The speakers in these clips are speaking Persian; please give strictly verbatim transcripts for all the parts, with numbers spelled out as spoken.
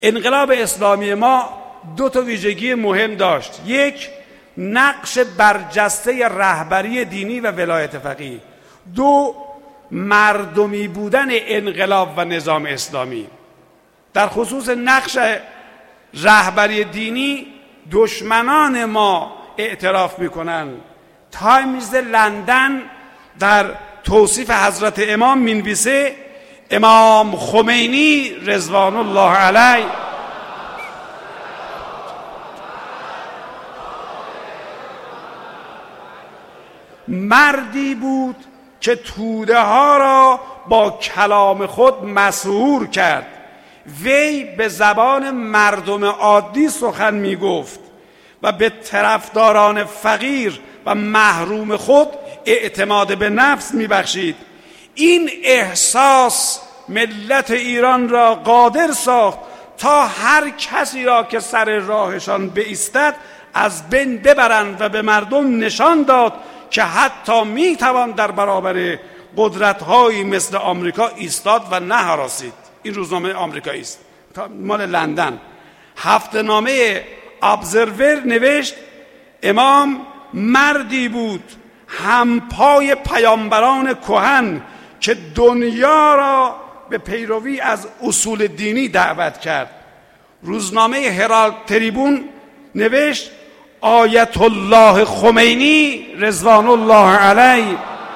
انقلاب اسلامی ما دو تا ویژگی مهم داشت. یک، نقش برجسته رهبری دینی و ولایت فقیه. دو، مردمی بودن انقلاب و نظام اسلامی. در خصوص نقش رهبری دینی دشمنان ما اعتراف میکنن. تایمز لندن در توصیف حضرت امام مینویسه امام خمینی رضوان الله علیه مردی بود که توده ها را با کلام خود مسحور کرد. وی به زبان مردم عادی سخن می گفت و به طرفداران فقیر و محروم خود اعتماد به نفس می بخشید. این احساس ملت ایران را قادر ساخت تا هر کسی را که سر راهشان بایستد از بین ببرند و به مردم نشان داد که حتی می توان در برابر قدرت‌هایی مثل آمریکا ایستاد و نه هراسید. این روزنامه آمریکایی است، مال لندن. هفته نامه ابزرور نوشت امام مردی بود همپای پیامبران کهن که دنیا را به پیروی از اصول دینی دعوت کرد. روزنامه هرالد تریبون نوشت آیت الله خمینی رضوان الله علیه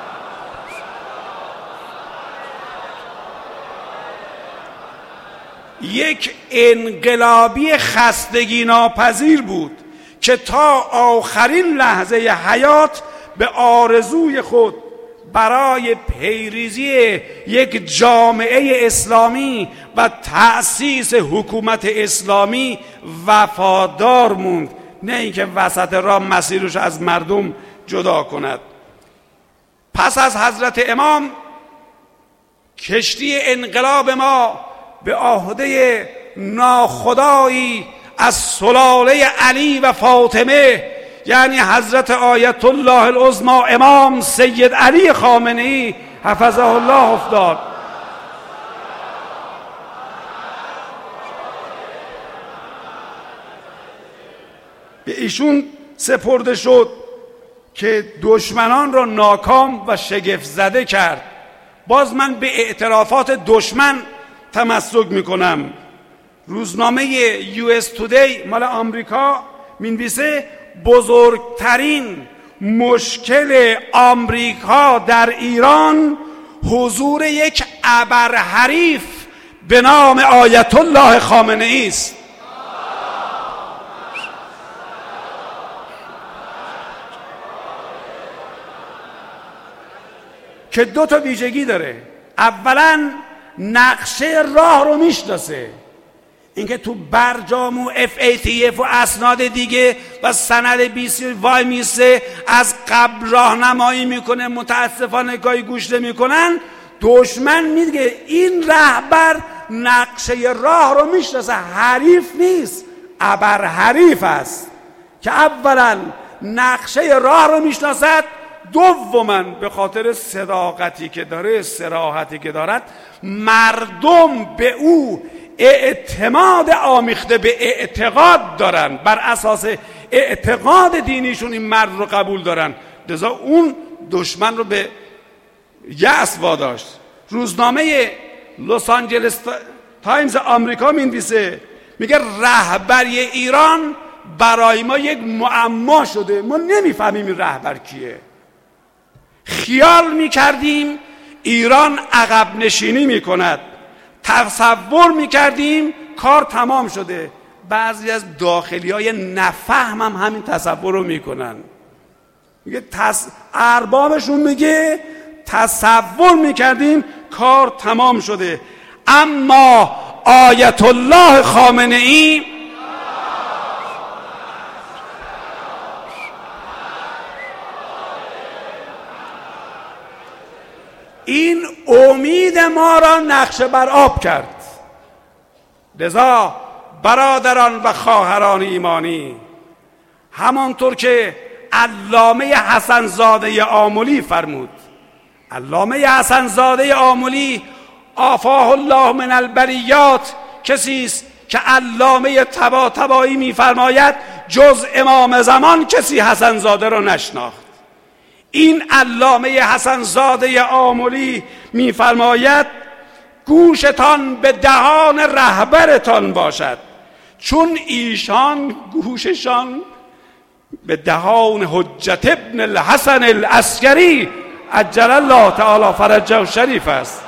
یک انقلابی خستگی ناپذیر بود که تا آخرین لحظه حیات به آرزوی خود برای پیریزی یک جامعه اسلامی و تأسیس حکومت اسلامی وفادار موند، نه اینکه وسط راه مسیرش از مردم جدا کند. پس از حضرت امام کشتی انقلاب ما به عهده ناخدایی از سلاله علی و فاطمه یعنی حضرت آیت الله العظمی امام سید علی خامنه‌ای حفظه الله افتاد. به ایشون سپرده شد که دشمنان را ناکام و شگفت زده کرد. باز من به اعترافات دشمن تمسک میکنم. روزنامه یو اس تودی مال آمریکا مینویسه بزرگترین مشکل آمریکا در ایران حضور یک ابرحریف به نام آیت الله خامنه‌ای است. که دو تا ویژگی داره. اولا نقشه راه رو میشناسه، اینکه تو برجام و اف ای تی اف و اسناد دیگه و سند بی سی وای میسه از قبل راهنمایی میکنه. متاسفانه گاهی گوش نمیکنن. دشمن میگه این رهبر نقشه راه رو میشناسه، حریف نیست، ابر حریف است که اولا نقشه راه رو میشناسد، دوما به خاطر صداقتی که داره، صراحتی که دارد، مردم به او اعتماد آمیخته به اعتقاد دارن، بر اساس اعتقاد دینیشون این مرد رو قبول دارن. لذا اون دشمن رو به یأس واداشت. روزنامه لس آنجلس تایمز آمریکا مینویسه میگه رهبری ایران برای ما یک معما شده، ما نمیفهمیم این رهبر کیه. خیال میکردیم ایران عقب نشینی میکند، تصور میکردیم کار تمام شده. بعضی از داخلی های نفهم هم همین تصور رو میکنن. میگه تص... اربابشون میگه تصور میکردیم کار تمام شده، اما آیت الله خامنه‌ای این امید ما را نقشه بر آب کرد. لذا برادران و خواهران ایمانی، همانطور که علامه حسن زاده آملی فرمود، علامه حسن زاده آملی آفاه الله من البریات کسی است که علامه طباطبایی میفرماید جز امام زمان کسی حسن زاده رو نشناخت. این علامه حسن زاده آملی میفرماید گوشتان به دهان رهبرتان باشد، چون ایشان گوششان به دهان حجت ابن الحسن العسکری عجل الله تعالی فرجه شریف است.